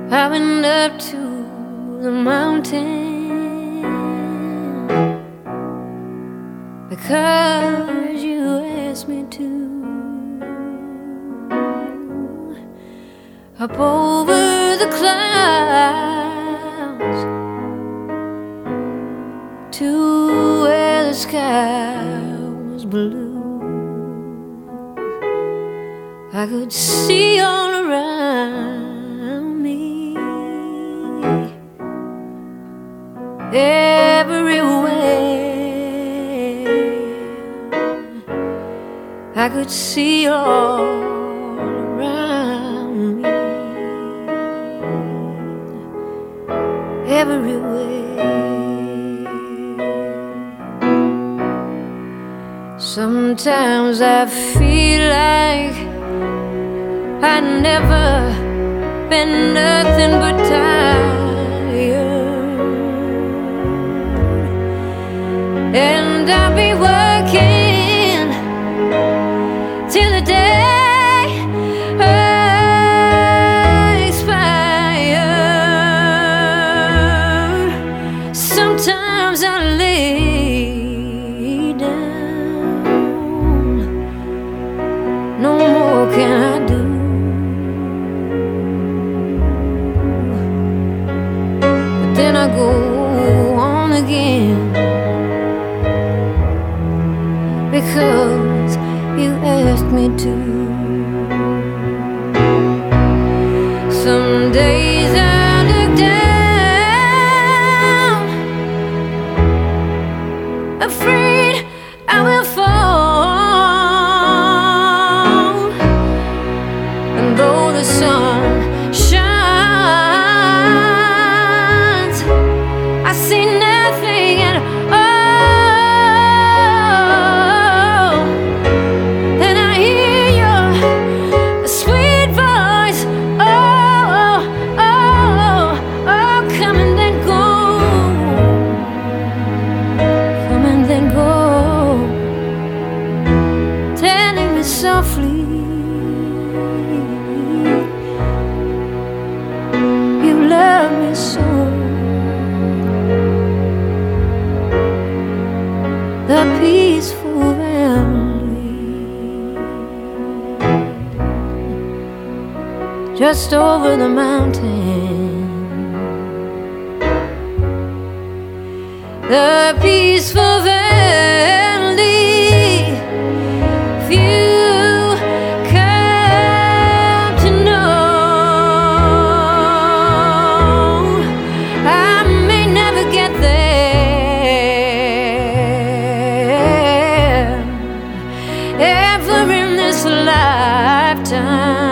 I went up to the mountain because you asked me to. Up over the clouds to where the sky was blue. I could see all around me, everywhere. I could see all around me, everywhere. Sometimes I feel like I'd never been nothing but tired, and I'll be working till the day I expire. Sometimes I lay down, no more can I do. Then I go on again because you asked me to. Some days I look down, afraid I will fall, and though the sun shines, I see nothing at all. Then I hear your sweet voice, oh, oh, oh, come and then go, come and then go, telling me softly you love me so. The peaceful valley just over the mountain, the peaceful valley, few come to know. I may never get there ever in this lifetime,